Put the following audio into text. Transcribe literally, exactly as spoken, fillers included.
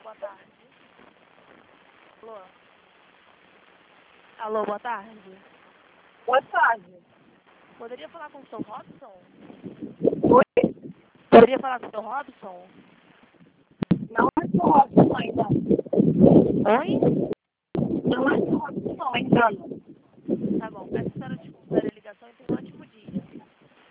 boa tarde. Alô? Alô, boa tarde. Boa tarde. Poderia falar com o seu Robson? Oi? Poderia falar com o seu Robson? Não é seu Robson ainda. Oi? Não é seu Robson ainda.